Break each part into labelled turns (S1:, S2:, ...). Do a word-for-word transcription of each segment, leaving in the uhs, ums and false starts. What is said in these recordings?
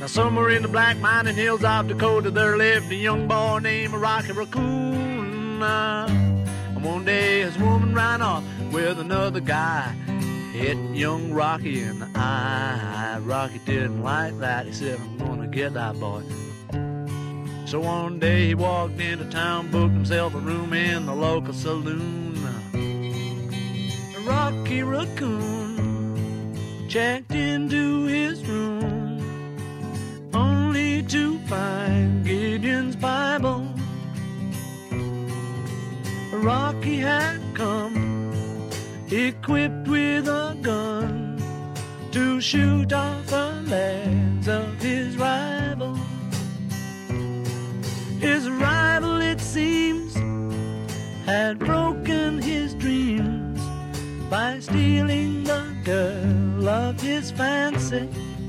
S1: somewhere in the black mining hills of Dakota, there lived a young boy named Rocky Raccoon. Uh, and one day his woman ran off with another guy, hit young Rocky in the eye. Rocky didn't like that. He said, I'm gonna get that boy. So one day he walked into town, booked himself a room in the local saloon. Rocky Raccoon checked into his room, only to find Gideon's Bible. Rocky had come equipped with a gun to shoot off the legs of his rival. His rival, it seems, had broken his dreams by stealing the girl of his fancy.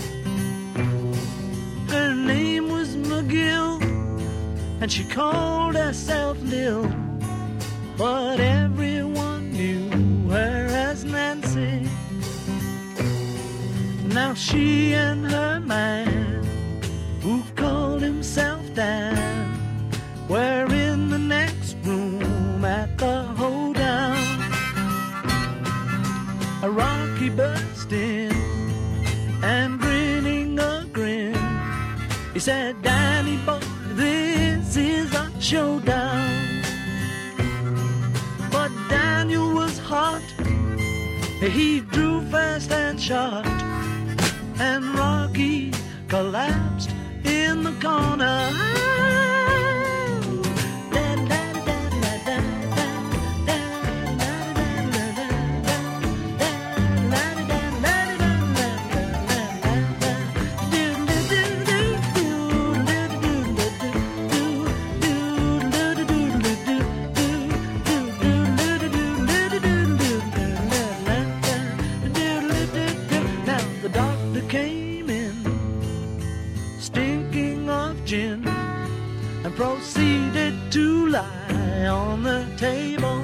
S1: Her name was McGill, and she called herself Lil, but everyone knew her as Nancy. Now she and her man, who called himself Dan, were in the next room at the hoedown. A Rocky burst in, and grinning a grin, he said, Danny boy, this is a showdown. But Daniel was hot, he drew fast and shot, and Rocky collapsed in the corner. Proceeded to lie on the table.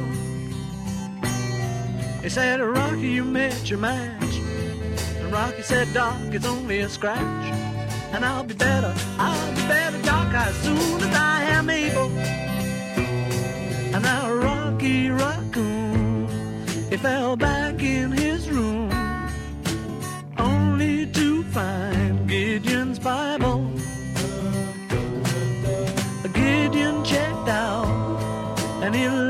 S1: He said, Rocky, you met your match. And Rocky said, Doc, it's only a scratch. And I'll be better, I'll be better, Doc, as soon as I am able. And now Rocky Raccoon, he fell back in his room, only to find Gideon's Bible. Gideon checked out, and he